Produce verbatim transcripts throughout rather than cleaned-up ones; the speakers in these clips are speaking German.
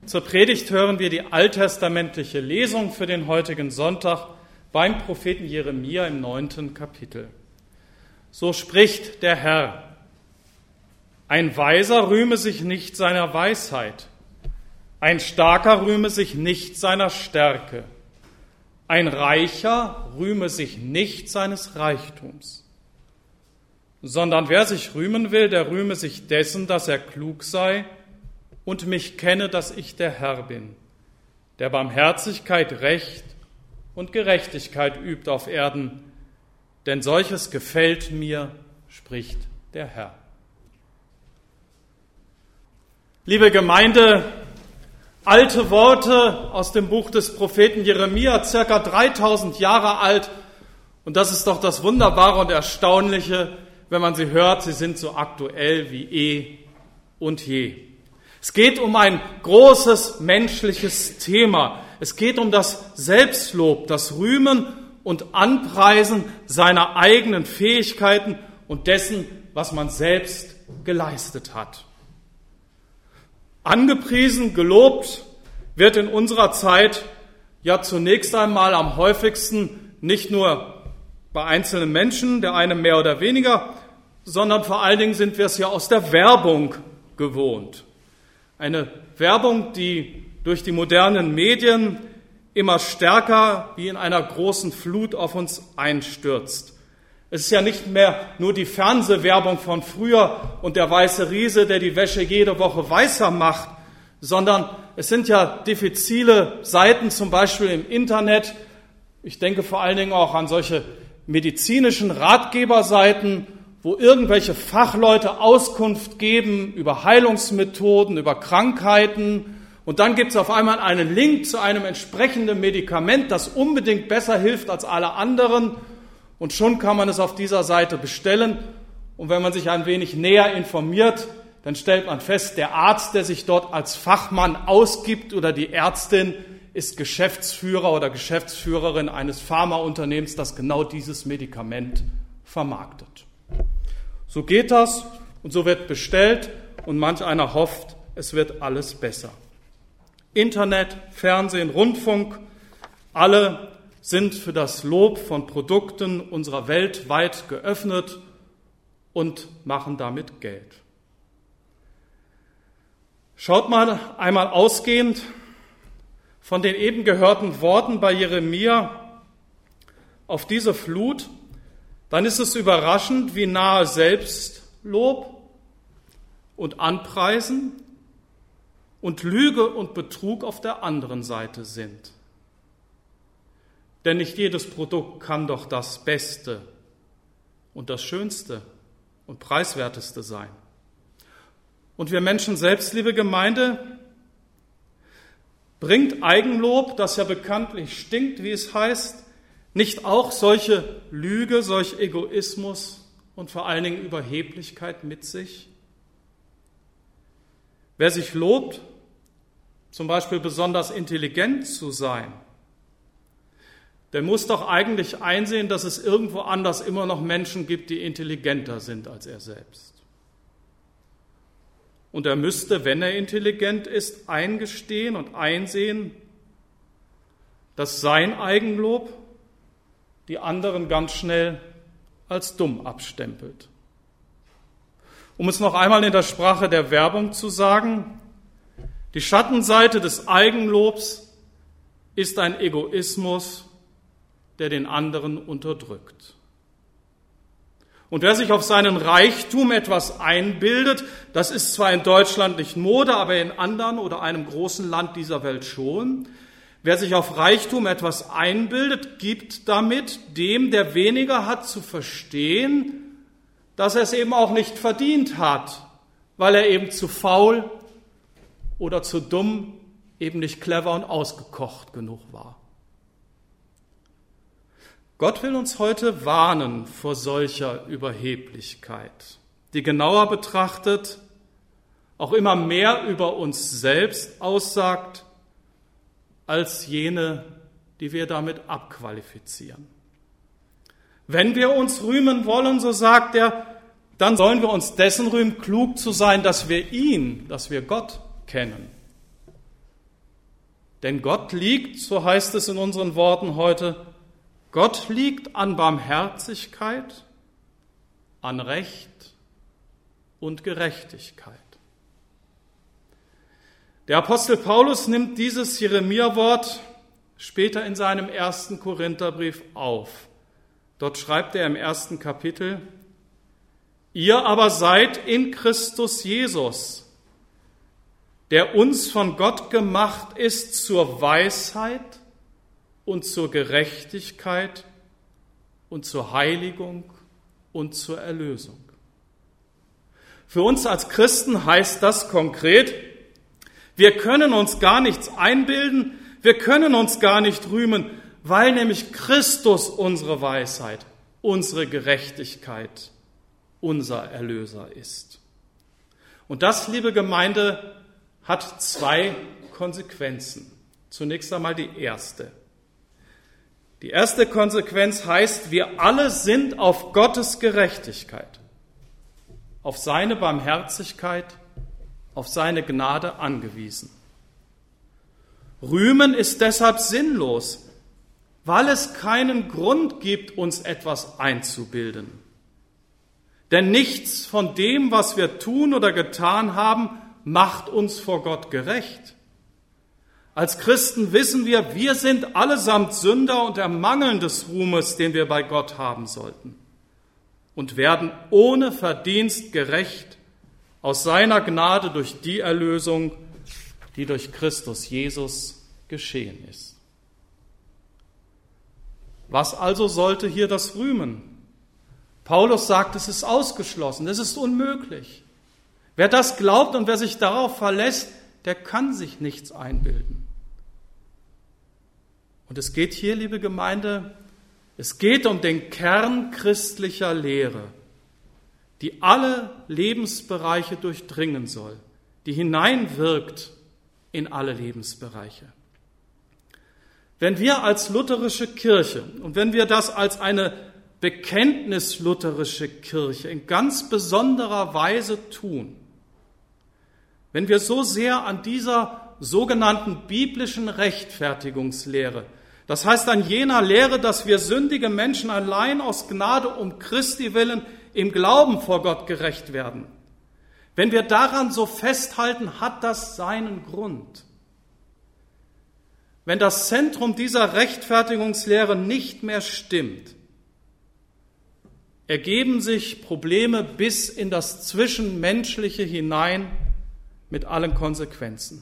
Zur Predigt hören wir die alttestamentliche Lesung für den heutigen Sonntag beim Propheten Jeremia im neunten Kapitel. So spricht der Herr: Ein Weiser rühme sich nicht seiner Weisheit, ein Starker rühme sich nicht seiner Stärke, ein Reicher rühme sich nicht seines Reichtums, sondern wer sich rühmen will, der rühme sich dessen, dass er klug sei und mich kenne, dass ich der Herr bin, der Barmherzigkeit, Recht und Gerechtigkeit übt auf Erden, denn solches gefällt mir, spricht der Herr. Liebe Gemeinde, alte Worte aus dem Buch des Propheten Jeremia, circa dreitausend Jahre alt, und das ist doch das Wunderbare und Erstaunliche, wenn man sie hört, sie sind so aktuell wie eh und je. Es geht um ein großes menschliches Thema. Es geht um das Selbstlob, das Rühmen und Anpreisen seiner eigenen Fähigkeiten und dessen, was man selbst geleistet hat. Angepriesen, gelobt wird in unserer Zeit ja zunächst einmal am häufigsten nicht nur bei einzelnen Menschen, der eine mehr oder weniger, sondern vor allen Dingen sind wir es ja aus der Werbung gewohnt. Eine Werbung, die durch die modernen Medien immer stärker wie in einer großen Flut auf uns einstürzt. Es ist ja nicht mehr nur die Fernsehwerbung von früher und der weiße Riese, der die Wäsche jede Woche weißer macht, sondern es sind ja diffizile Seiten, zum Beispiel im Internet. Ich denke vor allen Dingen auch an solche medizinischen Ratgeberseiten, wo irgendwelche Fachleute Auskunft geben über Heilungsmethoden, über Krankheiten. Und dann gibt es auf einmal einen Link zu einem entsprechenden Medikament, das unbedingt besser hilft als alle anderen. Und schon kann man es auf dieser Seite bestellen. Und wenn man sich ein wenig näher informiert, dann stellt man fest, der Arzt, der sich dort als Fachmann ausgibt, oder die Ärztin, ist Geschäftsführer oder Geschäftsführerin eines Pharmaunternehmens, das genau dieses Medikament vermarktet. So geht das und so wird bestellt und manch einer hofft, es wird alles besser. Internet, Fernsehen, Rundfunk, alle sind für das Lob von Produkten unserer Welt weit geöffnet und machen damit Geld. Schaut mal einmal ausgehend von den eben gehörten Worten bei Jeremia auf diese Flut, dann ist es überraschend, wie nahe Selbstlob und Anpreisen und Lüge und Betrug auf der anderen Seite sind. Denn nicht jedes Produkt kann doch das Beste und das Schönste und Preiswerteste sein. Und wir Menschen selbst, liebe Gemeinde, bringt Eigenlob, das ja bekanntlich stinkt, wie es heißt, nicht auch solche Lüge, solch Egoismus und vor allen Dingen Überheblichkeit mit sich? Wer sich lobt, zum Beispiel besonders intelligent zu sein, der muss doch eigentlich einsehen, dass es irgendwo anders immer noch Menschen gibt, die intelligenter sind als er selbst. Und er müsste, wenn er intelligent ist, eingestehen und einsehen, dass sein Eigenlob die anderen ganz schnell als dumm abstempelt. Um es noch einmal in der Sprache der Werbung zu sagen, die Schattenseite des Eigenlobs ist ein Egoismus, der den anderen unterdrückt. Und wer sich auf seinen Reichtum etwas einbildet, das ist zwar in Deutschland nicht Mode, aber in anderen oder einem großen Land dieser Welt schon. Wer sich auf Reichtum etwas einbildet, gibt damit dem, der weniger hat, zu verstehen, dass er es eben auch nicht verdient hat, weil er eben zu faul oder zu dumm, eben nicht clever und ausgekocht genug war. Gott will uns heute warnen vor solcher Überheblichkeit, die genauer betrachtet auch immer mehr über uns selbst aussagt, als jene, die wir damit abqualifizieren. Wenn wir uns rühmen wollen, so sagt er, dann sollen wir uns dessen rühmen, klug zu sein, dass wir ihn, dass wir Gott kennen. Denn Gott liegt, so heißt es in unseren Worten heute, Gott liegt an Barmherzigkeit, an Recht und Gerechtigkeit. Der Apostel Paulus nimmt dieses Jeremia-Wort später in seinem ersten Korintherbrief auf. Dort schreibt er im ersten Kapitel: Ihr aber seid in Christus Jesus, der uns von Gott gemacht ist zur Weisheit und zur Gerechtigkeit und zur Heiligung und zur Erlösung. Für uns als Christen heißt das konkret, wir können uns gar nichts einbilden, wir können uns gar nicht rühmen, weil nämlich Christus unsere Weisheit, unsere Gerechtigkeit, unser Erlöser ist. Und das, liebe Gemeinde, hat zwei Konsequenzen. Zunächst einmal die erste. Die erste Konsequenz heißt, wir alle sind auf Gottes Gerechtigkeit, auf seine Barmherzigkeit, auf seine Gnade angewiesen. Rühmen ist deshalb sinnlos, weil es keinen Grund gibt, uns etwas einzubilden. Denn nichts von dem, was wir tun oder getan haben, macht uns vor Gott gerecht. Als Christen wissen wir, wir sind allesamt Sünder und ermangeln des Ruhmes, den wir bei Gott haben sollten, und werden ohne Verdienst gerecht aus seiner Gnade durch die Erlösung, die durch Christus Jesus geschehen ist. Was also sollte hier das Rühmen? Paulus sagt, es ist ausgeschlossen, es ist unmöglich. Wer das glaubt und wer sich darauf verlässt, der kann sich nichts einbilden. Und es geht hier, liebe Gemeinde, es geht um den Kern christlicher Lehre, die alle Lebensbereiche durchdringen soll, die hineinwirkt in alle Lebensbereiche. Wenn wir als lutherische Kirche und wenn wir das als eine bekenntnislutherische Kirche in ganz besonderer Weise tun, wenn wir so sehr an dieser sogenannten biblischen Rechtfertigungslehre, das heißt an jener Lehre, dass wir sündige Menschen allein aus Gnade um Christi willen im Glauben vor Gott gerecht werden, wenn wir daran so festhalten, hat das seinen Grund. Wenn das Zentrum dieser Rechtfertigungslehre nicht mehr stimmt, ergeben sich Probleme bis in das Zwischenmenschliche hinein mit allen Konsequenzen.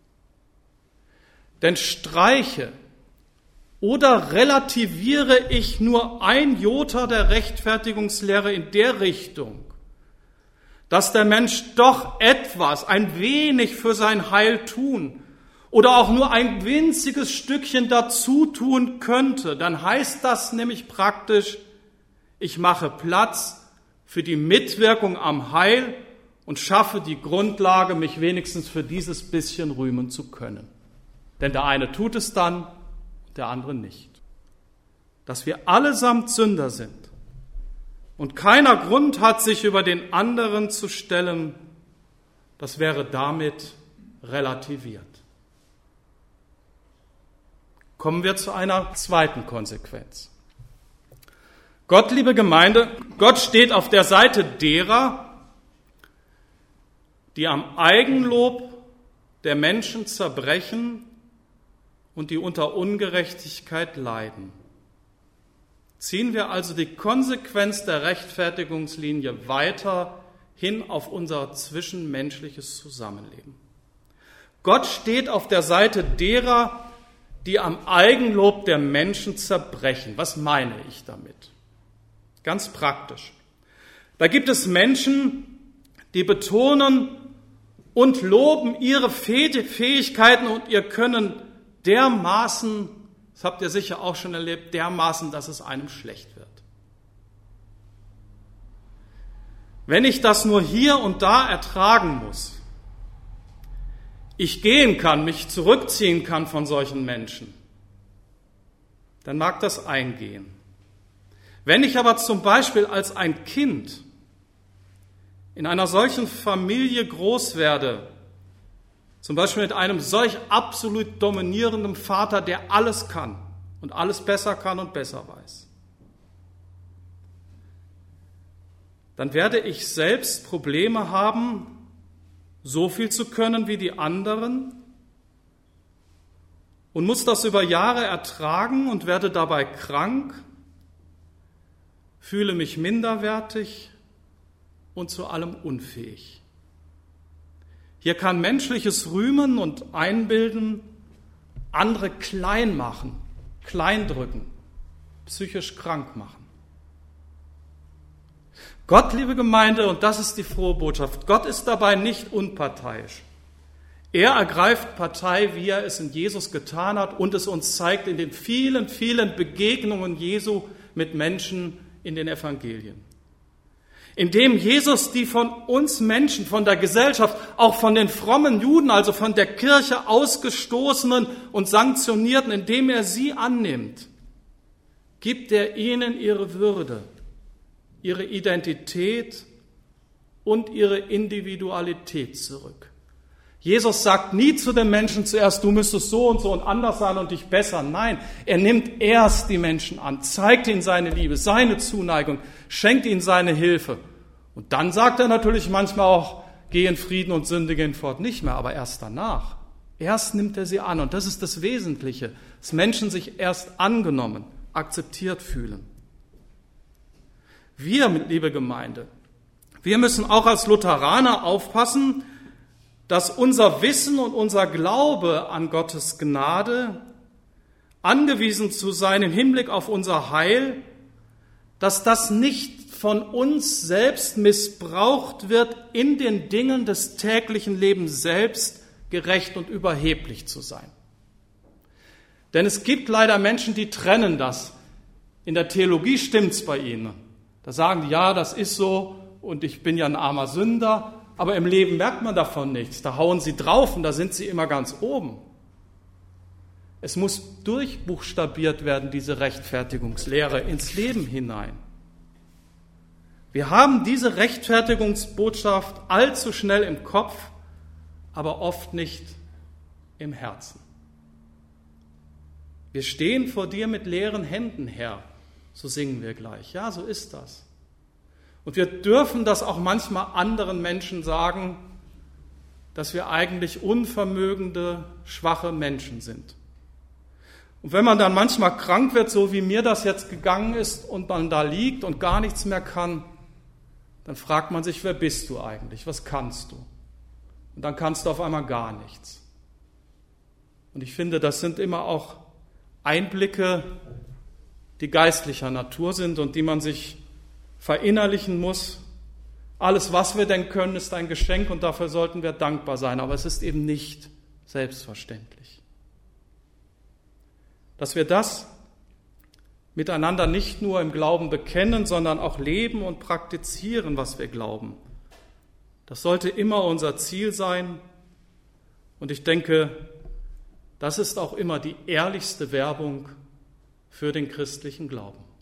Denn streiche oder relativiere ich nur ein Jota der Rechtfertigungslehre in der Richtung, dass der Mensch doch etwas, ein wenig für sein Heil tun oder auch nur ein winziges Stückchen dazu tun könnte, dann heißt das nämlich praktisch, ich mache Platz für die Mitwirkung am Heil und schaffe die Grundlage, mich wenigstens für dieses bisschen rühmen zu können. Denn der eine tut es dann, der andere nicht. Dass wir allesamt Sünder sind und keiner Grund hat, sich über den anderen zu stellen, das wäre damit relativiert. Kommen wir zu einer zweiten Konsequenz. Gott, liebe Gemeinde, Gott steht auf der Seite derer, die am Eigenlob der Menschen zerbrechen und die unter Ungerechtigkeit leiden. Ziehen wir also die Konsequenz der Rechtfertigungslinie weiter hin auf unser zwischenmenschliches Zusammenleben. Gott steht auf der Seite derer, die am Eigenlob der Menschen zerbrechen. Was meine ich damit? Ganz praktisch. Da gibt es Menschen, die betonen und loben ihre Fähigkeiten und ihr Können dermaßen, das habt ihr sicher auch schon erlebt, dermaßen, dass es einem schlecht wird. Wenn ich das nur hier und da ertragen muss, ich gehen kann, mich zurückziehen kann von solchen Menschen, dann mag das eingehen. Wenn ich aber zum Beispiel als ein Kind in einer solchen Familie groß werde, Zum Beispiel mit einem solch absolut dominierenden Vater, der alles kann und alles besser kann und besser weiß. Dann werde ich selbst Probleme haben, so viel zu können wie die anderen und muss das über Jahre ertragen und werde dabei krank, fühle mich minderwertig und zu allem unfähig. Hier kann menschliches Rühmen und Einbilden andere klein machen, kleindrücken, psychisch krank machen. Gott, liebe Gemeinde, und das ist die frohe Botschaft, Gott ist dabei nicht unparteiisch. Er ergreift Partei, wie er es in Jesus getan hat und es uns zeigt in den vielen, vielen Begegnungen Jesu mit Menschen in den Evangelien. Indem Jesus die von uns Menschen, von der Gesellschaft, auch von den frommen Juden, also von der Kirche ausgestoßenen und sanktionierten, indem er sie annimmt, gibt er ihnen ihre Würde, ihre Identität und ihre Individualität zurück. Jesus sagt nie zu den Menschen zuerst, du müsstest so und so und anders sein und dich bessern. Nein, er nimmt erst die Menschen an, zeigt ihnen seine Liebe, seine Zuneigung, schenkt ihnen seine Hilfe. Und dann sagt er natürlich manchmal auch, geh in Frieden und sündige hinfort nicht mehr, aber erst danach. Erst nimmt er sie an und das ist das Wesentliche, dass Menschen sich erst angenommen, akzeptiert fühlen. Wir, liebe Gemeinde, wir müssen auch als Lutheraner aufpassen, dass unser Wissen und unser Glaube an Gottes Gnade, angewiesen zu sein im Hinblick auf unser Heil, dass das nicht von uns selbst missbraucht wird, in den Dingen des täglichen Lebens selbst gerecht und überheblich zu sein. Denn es gibt leider Menschen, die trennen das. In der Theologie stimmt's bei ihnen. Da sagen die, ja, das ist so und ich bin ja ein armer Sünder. Aber im Leben merkt man davon nichts. Da hauen sie drauf und da sind sie immer ganz oben. Es muss durchbuchstabiert werden, diese Rechtfertigungslehre, ins Leben hinein. Wir haben diese Rechtfertigungsbotschaft allzu schnell im Kopf, aber oft nicht im Herzen. Wir stehen vor dir mit leeren Händen, Herr, so singen wir gleich. Ja, so ist das. Und wir dürfen das auch manchmal anderen Menschen sagen, dass wir eigentlich unvermögende, schwache Menschen sind. Und wenn man dann manchmal krank wird, so wie mir das jetzt gegangen ist, und man da liegt und gar nichts mehr kann, dann fragt man sich, wer bist du eigentlich? Was kannst du? Und dann kannst du auf einmal gar nichts. Und ich finde, das sind immer auch Einblicke, die geistlicher Natur sind und die man sich verinnerlichen muss. Alles, was wir denn können, ist ein Geschenk und dafür sollten wir dankbar sein. Aber es ist eben nicht selbstverständlich. Dass wir das miteinander nicht nur im Glauben bekennen, sondern auch leben und praktizieren, was wir glauben. Das sollte immer unser Ziel sein. Und ich denke, das ist auch immer die ehrlichste Werbung für den christlichen Glauben.